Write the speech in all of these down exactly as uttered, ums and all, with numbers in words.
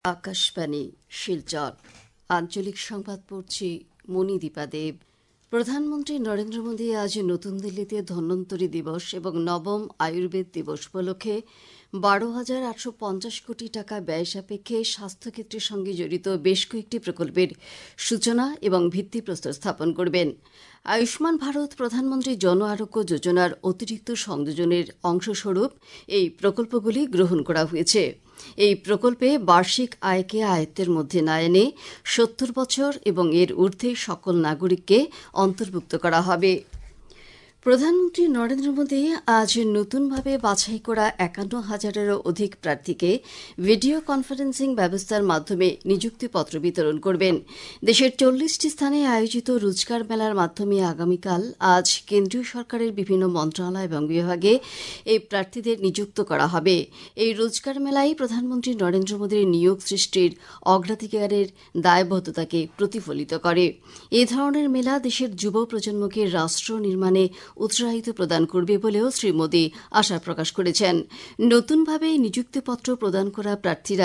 আকাশবাণী শিলচর আঞ্চলিক সংবাদ পড়ছি মণিদীপা দেব। প্রধানমন্ত্রী নরেন্দ্র মোদী আজ নতুন দিল্লিতে ধন্বন্তরী দিবস এবং নবম আয়ুর্বেদ দিবস উপলক্ষে বারো হাজার আটশো পঞ্চাশ কোটি টাকা ব্যয় সাপেক্ষে স্বাস্থ্যক্ষেত্রের সঙ্গে জড়িত বেশ কয়েকটি প্রকল্পের সূচনা এবং ভিত্তিপ্রস্তর স্থাপন করবেন। আয়ুষ্মান ভারত প্রধানমন্ত্রী জন আরোগ্য যোজনার অতিরিক্ত সংযোজনের অংশস্বরূপ এই প্রকল্পগুলি গ্রহণ করা হয়েছে। এই প্রকল্পে বার্ষিক আয়কে আয়ত্তের মধ্যে না এনে সত্তর বছর এবং এর ঊর্ধ্বে সকল নাগরিককে অন্তর্ভুক্ত করা হবে। প্রধানমন্ত্রী নরেন্দ্র মোদী আজ নতুনভাবে বাছাই করা একান্ন হাজারেরও অধিক প্রার্থীকে ভিডিও কনফারেন্সিং ব্যবস্থার মাধ্যমে নিযুক্তিপত্র বিতরণ করবেন। দেশের চল্লিশটি স্থানে আয়োজিত রোজগার মেলার মাধ্যমে আগামীকাল আজ কেন্দ্রীয় সরকারের বিভিন্ন মন্ত্রণালয় এবং বিভাগে এই প্রার্থীদের নিযুক্ত করা হবে। এই রোজগার মেলায় প্রধানমন্ত্রী নরেন্দ্র মোদীর নিয়োগ সৃষ্টির অগ্রাধিকারের দায়বদ্ধতাকে প্রতিফলিত করে। এ ধরনের মেলা দেশের যুব প্রজন্মকে রাষ্ট্র নির্মাণে উৎসাহিত প্রদান করবে বলেও শ্রী মোদী আশা প্রকাশ করেছেন। নতুনভাবে নিযুক্তিপত্র প্রদান করা প্রার্থীরা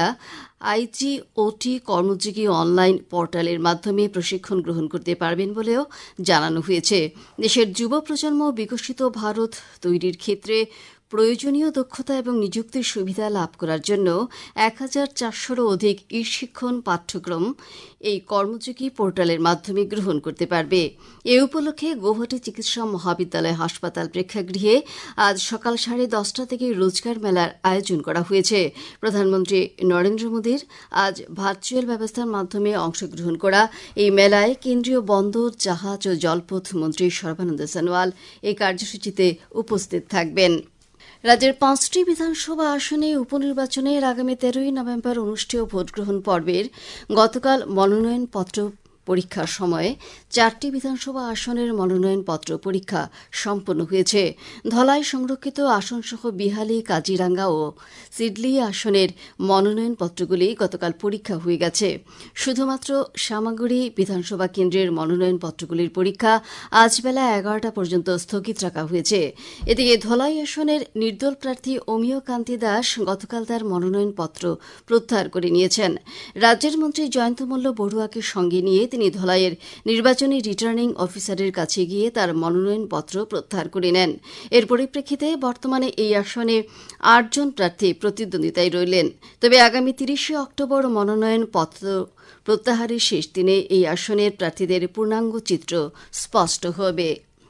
আইজিওটি কর্মযোগী অনলাইন পোর্টালের মাধ্যমে প্রশিক্ষণ গ্রহণ করতে পারবেন বলেও জানানো হয়েছে। দেশের যুব প্রজন্ম বিকশিত ভারত তৈরির ক্ষেত্রে প্রয়োজনীয় দক্ষতা এবং নিযুক্তির সুবিধা লাভ করার জন্য এক হাজার চারশোরও অধিক ই শিক্ষণ পাঠ্যক্রম এই কর্মযোগী পোর্টালের মাধ্যমে গ্রহণ করতে পারবে। এ উপলক্ষে গৌহাটি চিকিৎসা মহাবিদ্যালয় হাসপাতাল প্রেক্ষাগৃহে আজ সকাল সাড়ে দশটা থেকে রোজগার মেলার আয়োজন করা হয়েছে। প্রধানমন্ত্রী নরেন্দ্র মোদীর আজ ভার্চুয়াল ব্যবস্থার মাধ্যমে অংশগ্রহণ করা এই মেলায় কেন্দ্রীয় বন্দর, জাহাজ ও জলপথ মন্ত্রী সর্বানন্দ সোনোয়াল এই কার্যসূচিতে উপস্থিত থাকবেন। রাজ্যের পাঁচটি বিধানসভা আসনে উপনির্বাচনের আগামী তেরোই নভেম্বর অনুষ্ঠেয় ভোটগ্রহণ পর্বের গতকাল মনোনয়নপত্র পরীক্ষার সময় চারটি বিধানসভা আসনের মনোনয়নপত্র পরীক্ষা সম্পন্ন হয়েছে। ধলাই সংরক্ষিত আসনসহ বিহালি, কাজিরাঙ্গা ও সিডলি আসনের মনোনয়নপত্রগুলি গতকাল পরীক্ষা হয়ে গেছে। শুধুমাত্র সামাগুড়ি বিধানসভা কেন্দ্রের মনোনয়নপত্রগুলির পরীক্ষা আজ বেলা এগারোটা পর্যন্ত স্থগিত রাখা হয়েছে। এদিকে ধলাই আসনের নির্দল প্রার্থী অমিয় কান্তি দাস গতকাল তার মনোনয়নপত্র প্রত্যাহার করে নিয়েছেন। রাজ্যের মন্ত্রী জয়ন্ত মল্ল বড়ুয়াকে সঙ্গে নিয়ে তিনি ধলাইয়ের নির্বাচনী রিটার্নিং অফিসারের কাছে গিয়ে তার মনোনয়নপত্র প্রত্যাহার করে নেন। এর পরিপ্রেক্ষিতে বর্তমানে এই আসনে আটজন প্রার্থী প্রতিদ্বন্দ্বিতায় রইলেন। তবে আগামী তিরিশে অক্টোবর মনোনয়নপত্র প্রত্যাহারের শেষ দিনে এই আসনের প্রার্থীদের পূর্ণাঙ্গ চিত্র স্পষ্ট হবে।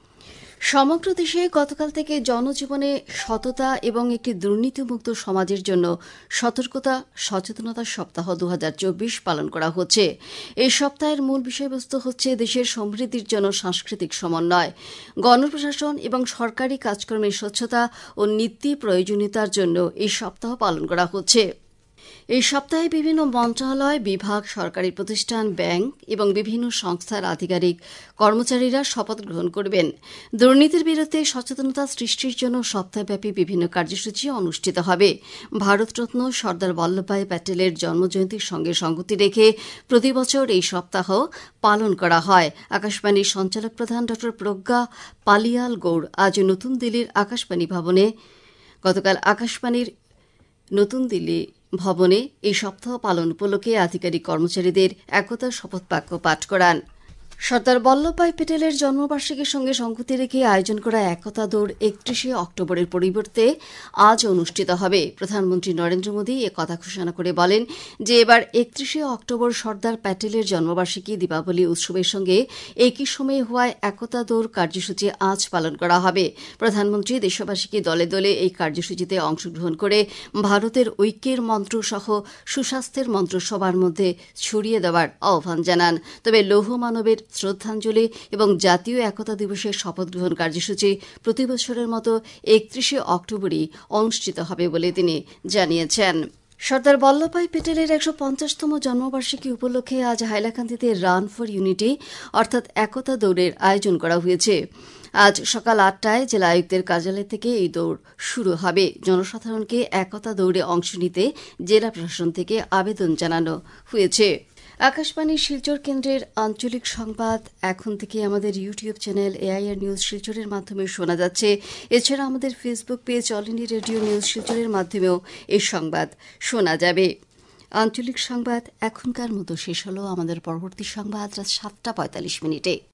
সমগ্র দেশে গতকাল থেকে জনজীবনে সততা এবং একটি দুর্নীতিমুক্ত সমাজের জন্য সতর্কতা সচেতনতা সপ্তাহ দু হাজার চব্বিশ পালন করা হচ্ছে। এই সপ্তাহের মূল বিষয়বস্তু হচ্ছে দেশের সমৃদ্ধির জন্য সাংস্কৃতিক সমন্বয়, গণপ্রশাসন এবং সরকারি কাজকর্মের স্বচ্ছতা ও নীতি প্রয়োজনীয়তার জন্য এই সপ্তাহ পালন করা হচ্ছে। এই সপ্তাহে বিভিন্ন মন্ত্রণালয়, বিভাগ, সরকারি প্রতিষ্ঠান, ব্যাংক এবং বিভিন্ন সংস্থার আধিকারিক কর্মচারীরা শপথ গ্রহণ করবেন। দুর্নীতির বিরুদ্ধে সচেতনতা সৃষ্টির জন্য সপ্তাহব্যাপী বিভিন্ন কার্যসূচি অনুষ্ঠিত হবে। ভারতরত্ন সর্দার বল্লভভাই প্যাটেলের জন্মজয়ন্তীর সঙ্গে সঙ্গতি রেখে প্রতিবছর এই সপ্তাহ পালন করা হয়। আকাশবাণীর সঞ্চালক প্রধান ড প্রজ্ঞা পালিয়াল গৌড় আজ নতুন দিল্লির আকাশবাণী ভবনে গতকাল আকাশবাণীর নতুন দিল্লি ভবনে এই সপ্তাহ পালন উপলক্ষে আধিকারিক কর্মচারীদের একতার শপথ বাক্য পাঠ করান। সর্দার বল্লভভাই প্যাটেলের জন্মবার্ষিকীর সঙ্গে সঙ্গতি রেখে আয়োজন করা একতা দৌড় একত্রিশে অক্টোবরের পরিবর্তে আজ অনুষ্ঠিত হবে। প্রধানমন্ত্রী নরেন্দ্র মোদী এ কথা ঘোষণা করে বলেন যে এবার একত্রিশে অক্টোবর সর্দার প্যাটেলের জন্মবার্ষিকী দীপাবলি উৎসবের সঙ্গে একই সময়ে হওয়ায় একতা দৌড় কার্যসূচি আজ পালন করা হবে। প্রধানমন্ত্রী দেশবাসীকে দলে দলে এই কার্যসূচিতে অংশগ্রহণ করে ভারতের ঐক্যের মন্ত্র সহ সুস্বাস্থ্যের মন্ত্র সবার মধ্যে ছড়িয়ে দেওয়ার আহ্বান জানান। তবে লৌহ মানবের শ্রদ্ধাঞ্জলি এবং জাতীয় একতা দিবসের শপথ গ্রহণ কার্যসূচি প্রতি বছরের মতো একত্রিশে অক্টোবরই অনুষ্ঠিত হবে বলে তিনি জানিয়েছেন। সর্দার বল্লভভাই প্যাটেলের একশো পঞ্চাশতম জন্মবার্ষিকী উপলক্ষে আজ হাইলাকান্দিতে রান ফর ইউনিটি অর্থাৎ একতা দৌড়ের আয়োজন করা হয়েছে। আজ সকাল আটটায় জেলা আয়ুক্তের কার্যালয় থেকে এই দৌড় শুরু হবে। জনসাধারণকে একতা দৌড়ে অংশ নিতে জেলা প্রশাসন থেকে আবেদন জানানো হয়েছে। আকাশবাণী শিলচর কেন্দ্রের আঞ্চলিক সংবাদ এখন থেকে আমাদের ইউটিউব চ্যানেল এআইআর নিউজ শিলচরের মাধ্যমে শোনা যাচ্ছে। এছাড়া আমাদের Facebook page all India radio news শিলচরের মাধ্যমেও এই সংবাদ শোনা যাবে। আঞ্চলিক সংবাদ এখনকার মতো শেষ হলো। আমাদের পরবর্তী সংবাদ রাত সাতটা পঁয়তাল্লিশ মিনিটে।